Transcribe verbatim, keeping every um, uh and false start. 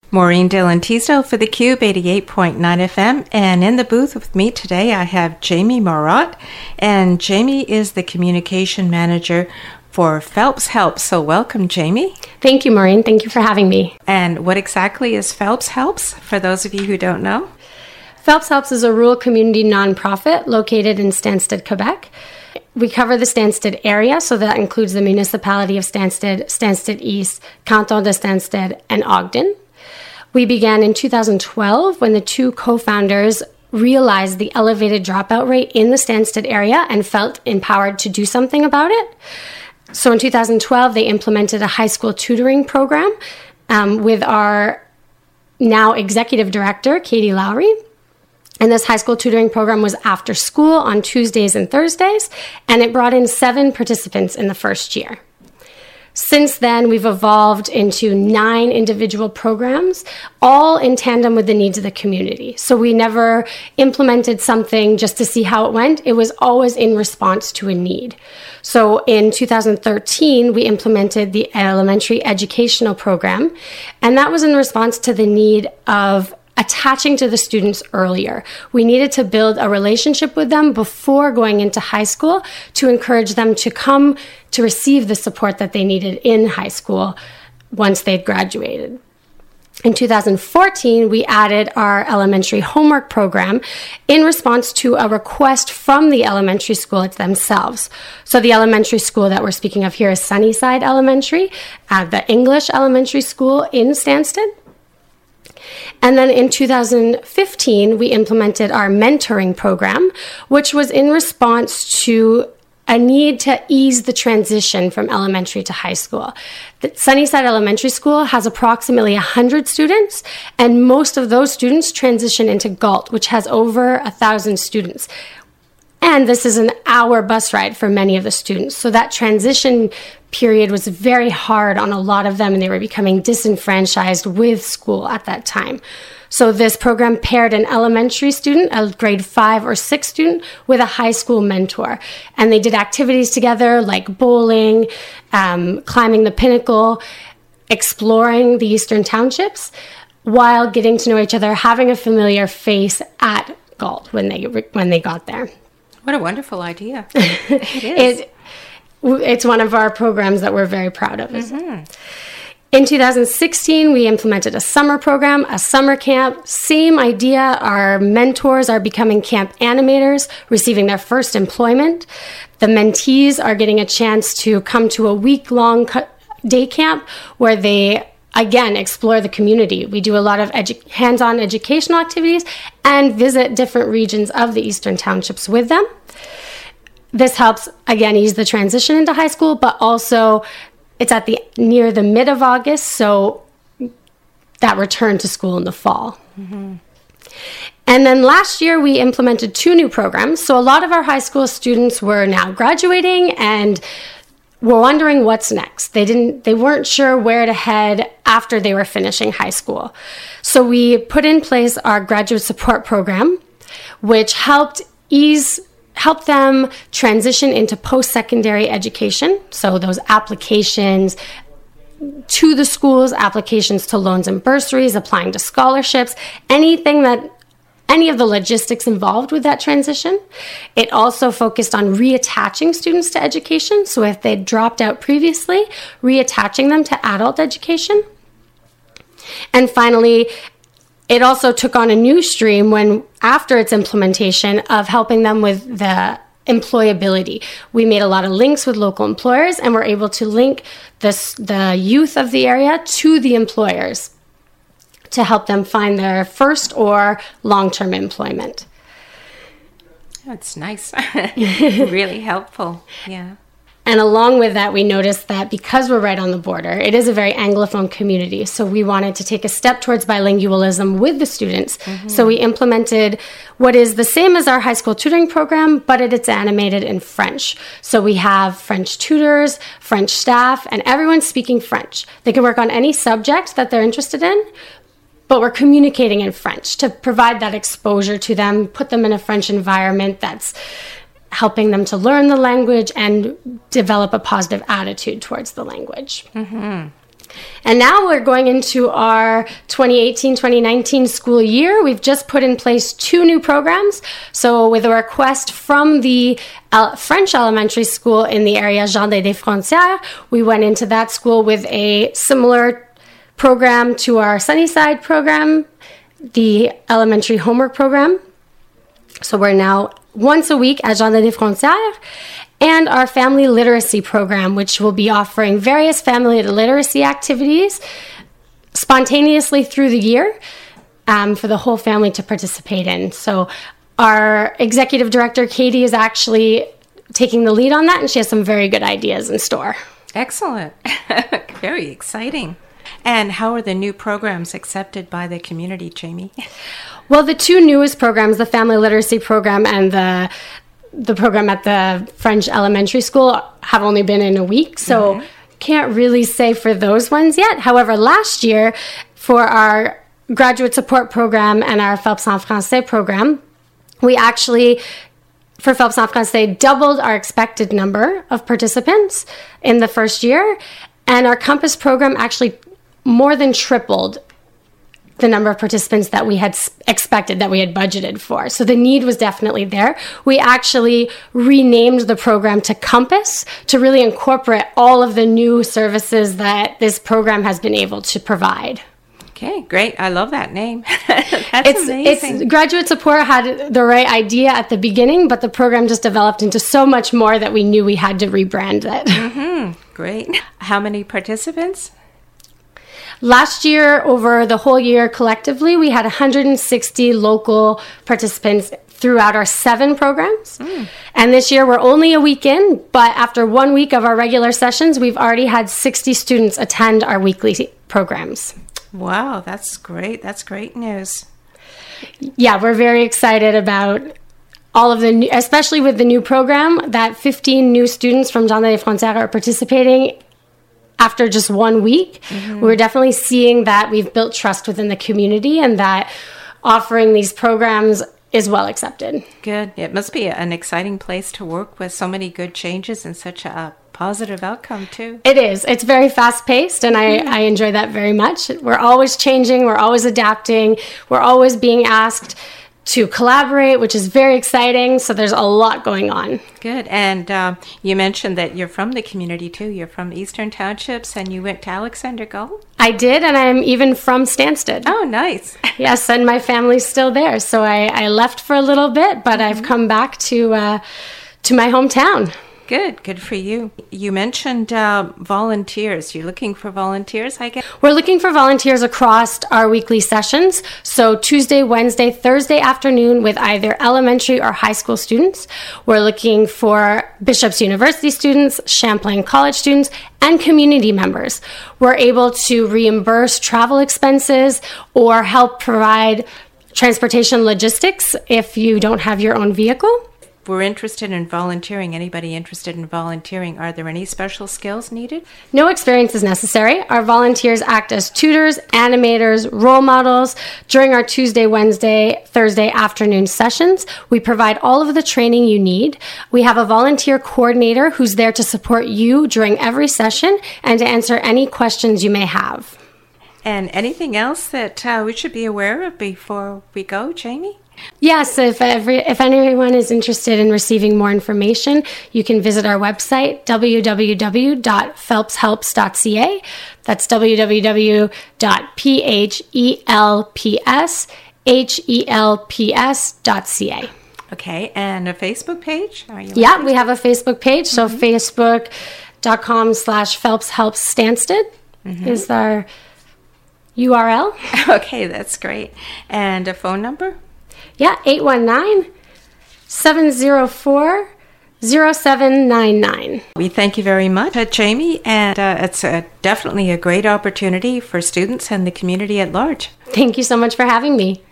Maureen Dillon Teasdale for theCUBE eighty-eight point nine F M, and in the booth with me today I have Jamie Marotte, and Jamie is the Communication Manager for Phelps Helps. So welcome, Jamie. Thank you, Maureen. Thank you for having me. And what exactly is Phelps Helps, for those of you who don't know? Phelps Helps is a rural community nonprofit located in Stansted, Quebec. We cover the Stansted area, so that includes the municipality of Stansted, Stansted East, Canton de Stansted, and Ogden. We began in two thousand twelve when the two co-founders realized the elevated dropout rate in the Stansted area and felt empowered to do something about it. So in two thousand twelve, they implemented a high school tutoring program um, with our now executive director, Katie Lowry. And this high school tutoring program was after school on Tuesdays and Thursdays, and it brought in seven participants in the first year. Since then, we've evolved into nine individual programs, all in tandem with the needs of the community. So we never implemented something just to see how it went. It was always in response to a need. So in two thousand thirteen, we implemented the elementary educational program, and that was in response to the need of attaching to the students earlier. We needed to build a relationship with them before going into high school to encourage them to come to receive the support that they needed in high school once they'd graduated. In two thousand fourteen, we added our elementary homework program in response to a request from the elementary school themselves. So the elementary school that we're speaking of here is Sunnyside Elementary, uh, the English elementary school in Stansted. And then in two thousand fifteen, we implemented our mentoring program, which was in response to a need to ease the transition from elementary to high school. The Sunnyside Elementary School has approximately one hundred students, and most of those students transition into Galt, which has over one thousand students. And this is an hour bus ride for many of the students. So that transition period was very hard on a lot of them, and they were becoming disenfranchised with school at that time. So this program paired an elementary student, a grade five or six student, with a high school mentor. And they did activities together like bowling, um, climbing the pinnacle, exploring the Eastern Townships, while getting to know each other, having a familiar face at Galt when they when they got there. What a wonderful idea. It is. It, it's one of our programs that we're very proud of. Mm-hmm. In two thousand sixteen, we implemented a summer program, a summer camp. Same idea. Our mentors are becoming camp animators, receiving their first employment. The mentees are getting a chance to come to a week-long day camp where they, again, explore the community. We do a lot of edu- hands-on educational activities and visit different regions of the Eastern Townships with them. This helps, again, ease the transition into high school, but also it's at the near the mid of August, so that return to school in the fall. Mm-hmm. And then last year, we implemented two new programs. So a lot of our high school students were now graduating and were wondering what's next. They didn't, they weren't sure where to head after they were finishing high school. So we put in place our graduate support program, which helped ease help them transition into post-secondary education. So those applications to the schools, applications to loans and bursaries, applying to scholarships, anything that, any of the logistics involved with that transition. It also focused on reattaching students to education. So if they dropped out previously, reattaching them to adult education. And finally, it also took on a new stream when, after its implementation, of helping them with the employability. We made a lot of links with local employers and were able to link this, the youth of the area to the employers to help them find their first or long-term employment. That's nice. Really helpful. Yeah. And along with that, we noticed that because we're right on the border, it is a very Anglophone community. So we wanted to take a step towards bilingualism with the students. Mm-hmm. So we implemented what is the same as our high school tutoring program, but it, it's animated in French. So we have French tutors, French staff, and everyone's speaking French. They can work on any subject that they're interested in, but we're communicating in French to provide that exposure to them, put them in a French environment that's helping them to learn the language and develop a positive attitude towards the language. Mm-hmm. And now we're going into our twenty eighteen twenty nineteen school year. We've just put in place two new programs. So with a request from the French elementary school in the area, Jardin des Frontières, we went into that school with a similar program to our Sunnyside program, the elementary homework program. So we're now once a week at Jardin des Frontières, and our family literacy program, which will be offering various family literacy activities spontaneously through the year um, for the whole family to participate in. So our executive director, Katie, is actually taking the lead on that, and she has some very good ideas in store. Excellent. Very exciting. And how are the new programs accepted by the community, Jamie? Well, the two newest programs, the family literacy program and the the program at the French elementary school, have only been in a week, so mm-hmm. can't really say for those ones yet. However, last year, for our graduate support program and our Phelps en Français program, we actually, for Phelps en Français, doubled our expected number of participants in the first year, and our Compass program actually more than tripled the number of participants that we had expected, that we had budgeted for. So the need was definitely there. We actually renamed the program to Compass to really incorporate all of the new services that this program has been able to provide. Okay, great. I love that name. That's it's, amazing. It's, graduate support had the right idea at the beginning, but the program just developed into so much more that we knew we had to rebrand it. Mm-hmm. Great. How many participants? Last year, over the whole year collectively, we had one hundred sixty local participants throughout our seven programs. Mm. And this year, we're only a week in, but after one week of our regular sessions, we've already had sixty students attend our weekly programs. Wow, that's great. That's great news. Yeah, we're very excited about all of the new, especially with the new program, that fifteen new students from Jardin des Frontières are participating after just one week. Mm-hmm. We're definitely seeing that we've built trust within the community and that offering these programs is well accepted. Good. It must be an exciting place to work with so many good changes and such a positive outcome too. It is. It's very fast-paced, and I, mm. I enjoy that very much. We're always changing. We're always adapting. We're always being asked to collaborate, which is very exciting. So there's a lot going on. Good. And uh, you mentioned that you're from the community too. You're from Eastern Townships, and you went to Alexander Gull? I did, and I'm even from Stansted. Oh, nice. Yes, and my family's still there. So I, I left for a little bit, but mm-hmm. I've come back to uh, to my hometown. Good. Good for you. You mentioned uh, volunteers. You're looking for volunteers, I guess? We're looking for volunteers across our weekly sessions. So Tuesday, Wednesday, Thursday afternoon with either elementary or high school students. We're looking for Bishop's University students, Champlain College students, and community members. We're able to reimburse travel expenses or help provide transportation logistics if you don't have your own vehicle. We're interested in volunteering. Anybody interested in volunteering? Are there any special skills needed? No experience is necessary. Our volunteers act as tutors, animators, role models. During our Tuesday, Wednesday, Thursday afternoon sessions, we provide all of the training you need. We have a volunteer coordinator who's there to support you during every session and to answer any questions you may have. And anything else that uh, we should be aware of before we go, Jamie? Yes, if every, if anyone is interested in receiving more information, you can visit our website, w w w dot phelps helps dot c a. That's w w w dot phelps helps dot c a. Okay, and a Facebook page? Are you yeah, we have a Facebook page, so mm-hmm. facebook.com slash Phelps Helps Stansted mm-hmm. is our U R L. Okay, that's great. And a phone number? Yeah, eight one nine, seven zero four, zero seven nine nine. We thank you very much, uh, Jamie, and uh, it's a, definitely a great opportunity for students and the community at large. Thank you so much for having me.